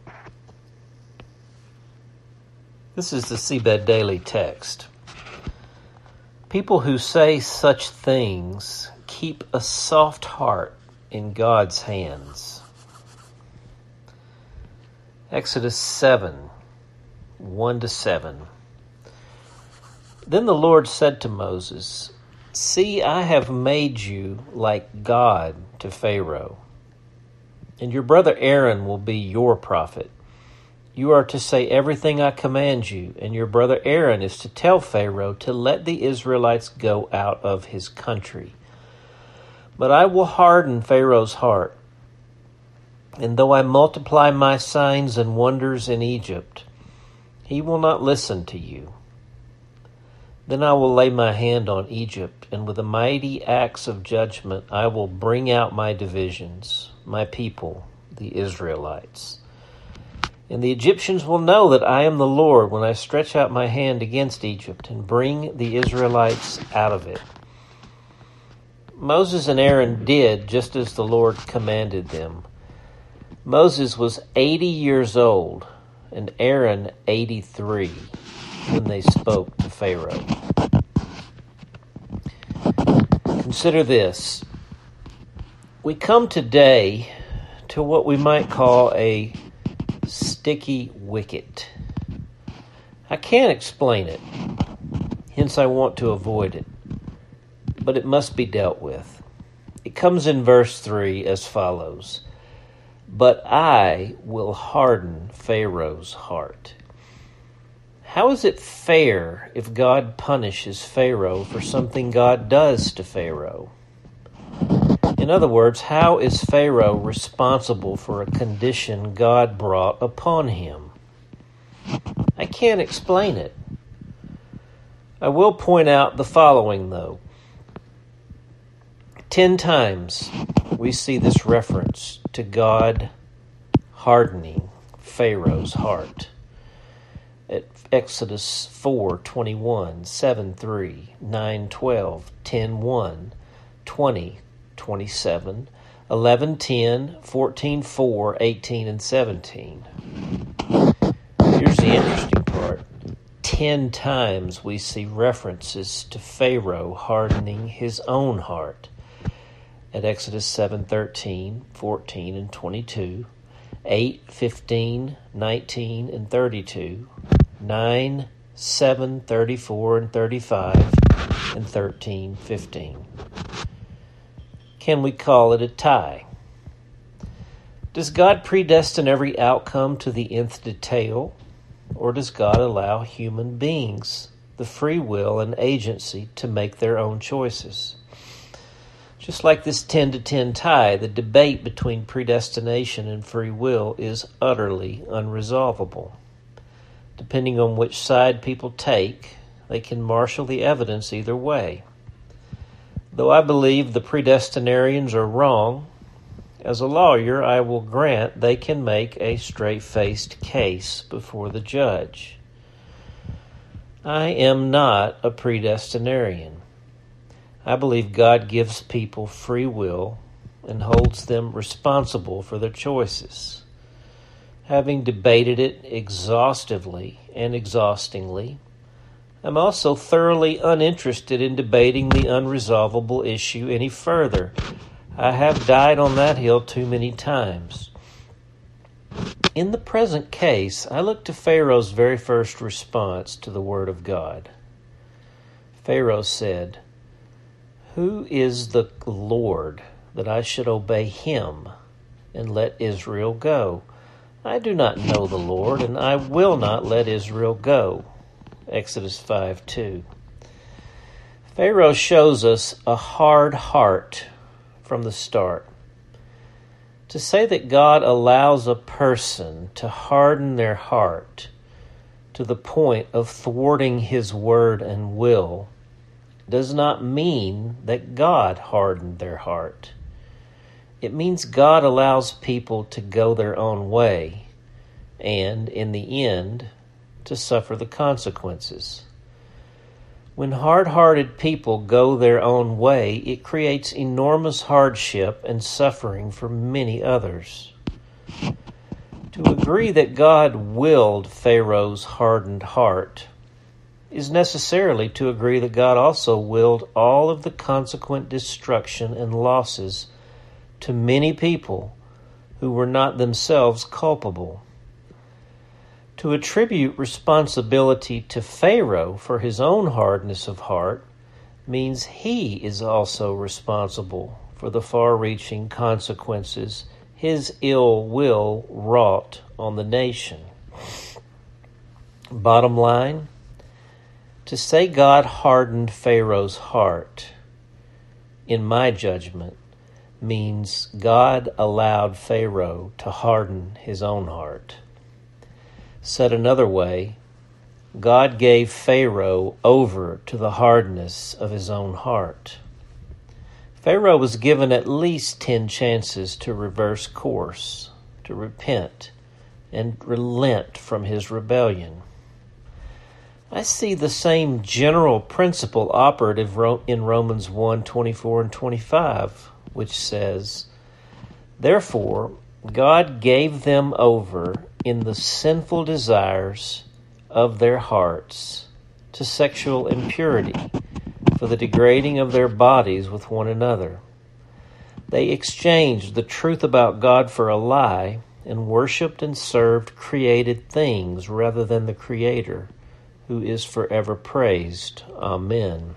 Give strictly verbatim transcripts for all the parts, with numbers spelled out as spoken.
This is the Seabed Daily text. People who say such things keep a soft heart in God's hands. Exodus seven, one to seven. Then the Lord said to Moses, "See, I have made you like God to Pharaoh, and your brother Aaron will be your prophet. You are to say everything I command you, and your brother Aaron is to tell Pharaoh to let the Israelites go out of his country. But I will harden Pharaoh's heart, and though I multiply my signs and wonders in Egypt, he will not listen to you. Then I will lay my hand on Egypt, and with a mighty axe of judgment I will bring out my divisions, my people, the Israelites. And the Egyptians will know that I am the Lord when I stretch out my hand against Egypt and bring the Israelites out of it." Moses and Aaron did just as the Lord commanded them. Moses was eighty years old and Aaron eighty-three when they spoke to Pharaoh. Consider this. We come today to what we might call a sticky wicket. I can't explain it, hence I want to avoid it, but it must be dealt with. It comes in verse three as follows: "But I will harden Pharaoh's heart." How is it fair if God punishes Pharaoh for something God does to Pharaoh? In other words, how is Pharaoh responsible for a condition God brought upon him? I can't explain it. I will point out the following, though. Ten times we see this reference to God hardening Pharaoh's heart. At Exodus four twenty-one, seven three, nine twelve, ten one, twenty, twenty-seven, eleven ten, fourteen four, eighteen, and seventeen. Here's the interesting part. Ten times we see references to Pharaoh hardening his own heart. At Exodus seven thirteen, fourteen, and twenty-two, eight fifteen, nineteen, and thirty-two, nine, seven, thirty-four, and thirty-five, and thirteen fifteen. Can we call it a tie? Does God predestine every outcome to the nth detail, or does God allow human beings the free will and agency to make their own choices? Just like this ten to ten tie, the debate between predestination and free will is utterly unresolvable. Depending on which side people take, they can marshal the evidence either way. Though I believe the predestinarians are wrong, as a lawyer I will grant they can make a straight-faced case before the judge. I am not a predestinarian. I believe God gives people free will and holds them responsible for their choices. Having debated it exhaustively and exhaustingly, I'm also thoroughly uninterested in debating the unresolvable issue any further. I have died on that hill too many times. In the present case, I look to Pharaoh's very first response to the word of God. Pharaoh said, "Who is the Lord that I should obey him and let Israel go? I do not know the Lord, and I will not let Israel go." Exodus five two. Pharaoh shows us a hard heart from the start. To say that God allows a person to harden their heart to the point of thwarting his word and will does not mean that God hardened their heart. It means God allows people to go their own way and, in the end, to suffer the consequences. When hard-hearted people go their own way, it creates enormous hardship and suffering for many others. To agree that God willed Pharaoh's hardened heart is necessarily to agree that God also willed all of the consequent destruction and losses to many people who were not themselves culpable. To attribute responsibility to Pharaoh for his own hardness of heart means he is also responsible for the far-reaching consequences his ill will wrought on the nation. Bottom line, to say God hardened Pharaoh's heart, in my judgment, means God allowed Pharaoh to harden his own heart. Said another way, God gave Pharaoh over to the hardness of his own heart. Pharaoh was given at least ten chances to reverse course, to repent, and relent from his rebellion. I see the same general principle operative in Romans one, twenty-four and twenty-five, which says, "Therefore God gave them over in the sinful desires of their hearts to sexual impurity, for the degrading of their bodies with one another. They exchanged the truth about God for a lie and worshipped and served created things rather than the Creator, who is forever praised. Amen."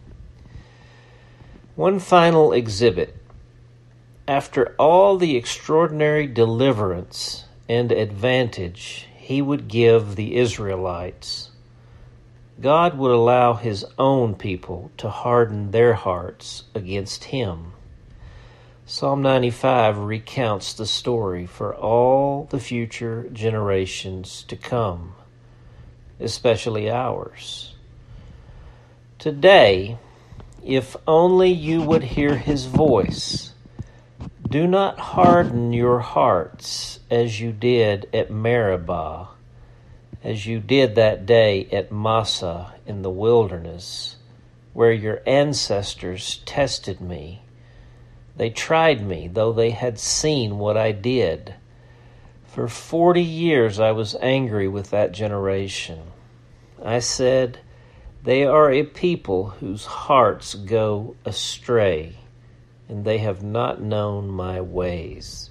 One final exhibit. After all the extraordinary deliverance and advantage he would give the Israelites, God would allow his own people to harden their hearts against him. Psalm ninety-five recounts the story for all the future generations to come, especially ours. Today, if only you would hear his voice, do not harden your hearts as you did at Meribah, as you did that day at Massah in the wilderness, where your ancestors tested me. They tried me, though they had seen what I did. For forty years I was angry with that generation. I said, "They are a people whose hearts go astray, and they have not known my ways."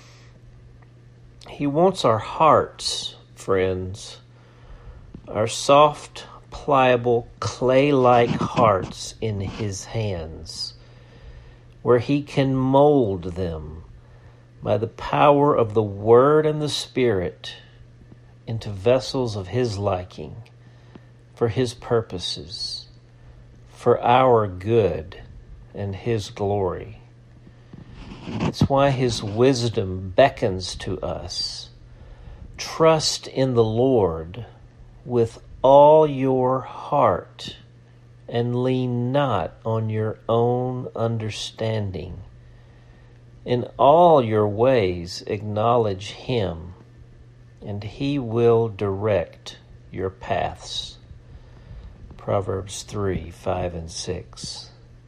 He wants our hearts, friends, our soft, pliable, clay-like hearts in his hands, where he can mold them by the power of the Word and the Spirit into vessels of his liking, for his purposes, for our good and his glory. It's why his wisdom beckons to us. Trust in the Lord with all your heart and lean not on your own understanding. In all your ways acknowledge him, and he will direct your paths. Proverbs three, five, and six.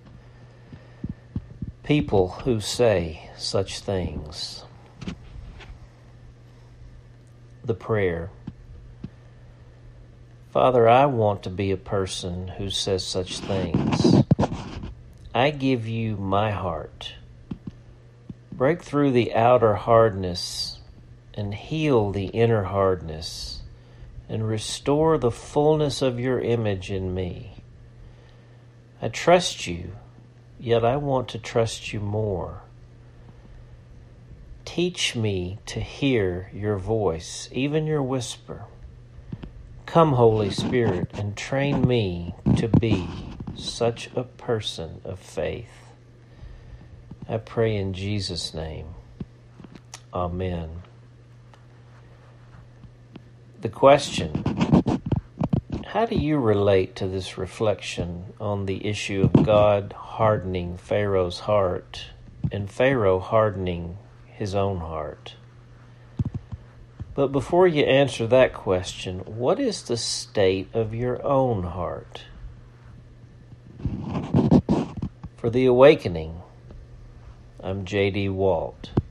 People who say such things. The prayer. Father, I want to be a person who says such things. I give you my heart. Break through the outer hardness and heal the inner hardness and restore the fullness of your image in me. I trust you, yet I want to trust you more. Teach me to hear your voice, even your whisper. Come, Holy Spirit, and train me to be such a person of faith. I pray in Jesus' name. Amen. The question: how do you relate to this reflection on the issue of God hardening Pharaoh's heart and Pharaoh hardening his own heart? But before you answer that question, what is the state of your own heart? For The Awakening, I'm J D Walt.